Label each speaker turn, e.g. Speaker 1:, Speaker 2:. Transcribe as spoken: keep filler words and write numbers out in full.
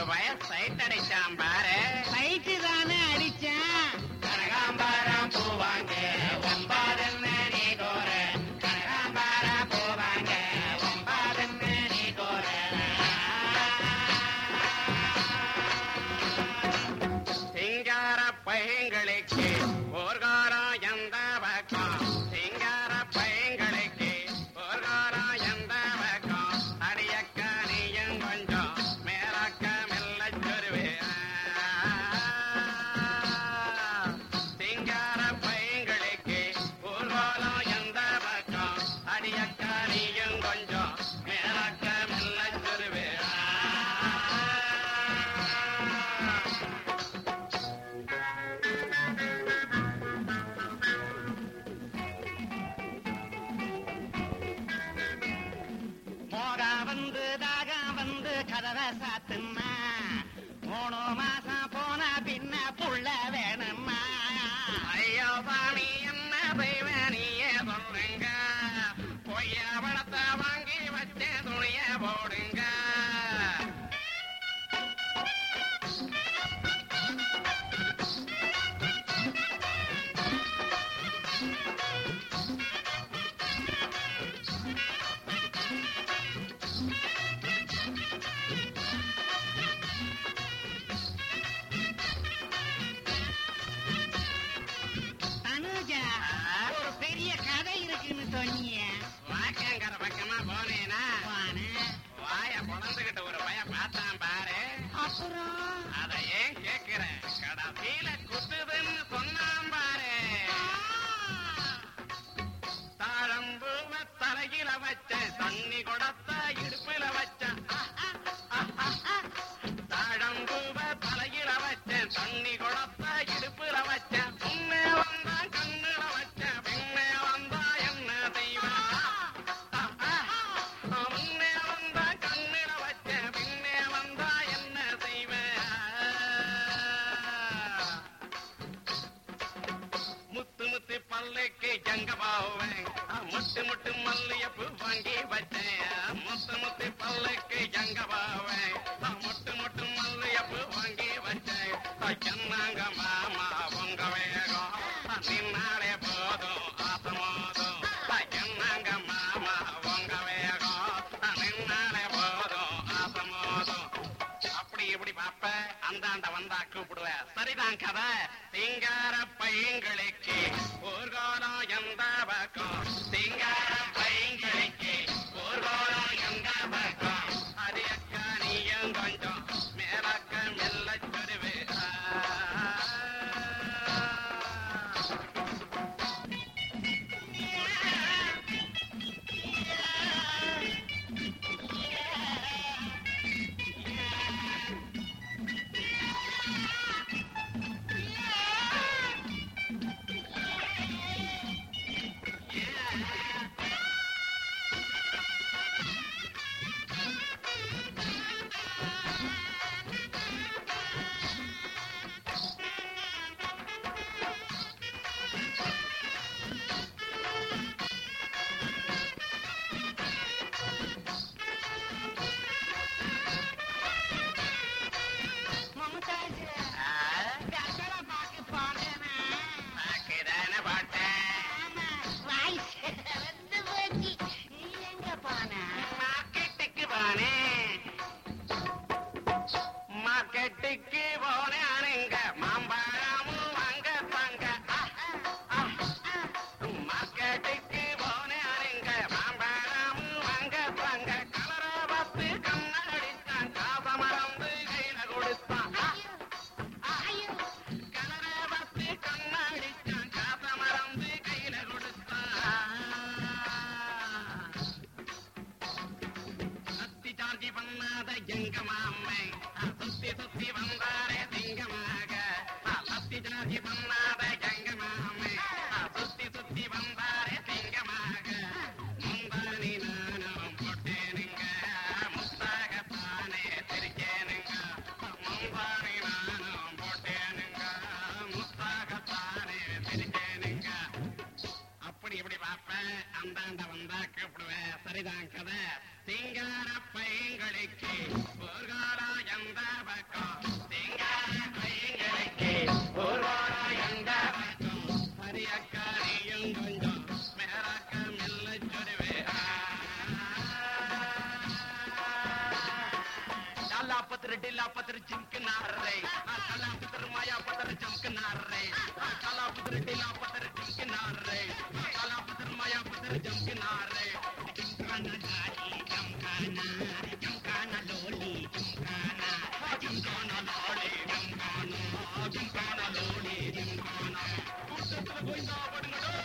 Speaker 1: வய சைட் அடிச்சான் பாரு.
Speaker 2: சைட்டு தானே அடிச்சான்.
Speaker 1: கனகாம்பாரம் பூவாங்க ஒம்பாதுன்னு நீ கோர, கனகாம்பாரம் பூவாங்க ஒம்பாதுன்னு நீ கோர. சிங்கார பையங்களுக்கு போர்காரம் எந்த பக்கம், சிங்கார பையங்களுக்கு போர்காரம் எந்த பக்கம், அடியக்க நீயும் கொஞ்சம் மேலக்க மெல்ல சொருவே. சிங்கார பையங்களுக்கு போர்காலம் எந்த பக்கம், அடியக்க நீயும் கொஞ்சம் மேலக்க மெல்ல சொருவே.
Speaker 2: மோகா வந்து தாகம் வந்து கதவை சாத்துமா, மூணு மாசம் போன பின்ன புள்ள வேணுமா.
Speaker 1: ஐயோ சாமி என்ன தெய்வனியே சொல்லுங்க, பொய்ய பணத்தை வாங்கி வச்ச துணிய போடுங்க.
Speaker 2: தனுஜா, ஒரு பெரிய கதை இருக்குன்னு சொன்னீங்க.
Speaker 1: வாக்கங்கிற பக்கமா போனேனா
Speaker 2: வானே.
Speaker 1: வாய பொழந்துகிட்டு ஒரு பய பார்த்தான் பாரு.
Speaker 2: அப்புறம்
Speaker 1: அத ஏன் கேக்குற, கடைசியில குத்துதுன்னு சொன்னான் பாரு. தாழம்பூவ தலையில வச்ச தண்ணி குடத்த இடுப்புல வச்ச, தாழம்பூவ தலையில வச்ச தண்ணி குடத்த இடுப்புல வச்ச, முன்னே வந்தா கண்ணுல வச்ச பின்னே வந்தா என்ன தெய்வம், முன்னே வந்தா கண்ணுல வச்ச பின்னே வந்தா என்ன செய்வேன். முத்து முத்து பல்லுக்கு எங்க போவேன், முட்டு முட்டு மல்லியப்பு வாங்கி வச்சேன். முத்து முத்து பல்லுக்கு எங்க போவேன், முட்டு முட்டு மல்லியப்பு வாங்கி வச்சேன். என்னங்க மாமா உங்க வேகம், நின்னாலே போதும் ஆசமோதும். என்னங்க மாமா உங்க வேகம், நின்னாலே போதும் ஆசமோதும். அப்படி இப்படி பாப்ப அந்தாண்ட வந்தா கூப்பிடுவ. சரிதான் கதை. சிங்கார பையங்களுக்கு ஊர்கோலம் எந்த பக்கம், சிங்கார பையங்களுக்கு ஊர்கோலம் எந்த பக்கம், அரியக்க நீயும் கொஞ்சம் மேலக்க மெல்ல சொருவே. पत्र चिमकनार रे काला पुत्र माया पत्र चमकनार रे काला पुत्र टीला पत्र चिमकनार रे काला पुत्र माया पत्र चमकनार रे
Speaker 2: चमकाना लाली चमकाना चमकाना लोली चमकाना
Speaker 1: चमकाना लाड़ी चमकाना चमकाना लोड़ी चमकाना पुत्र गोइंदा बड़गड़ो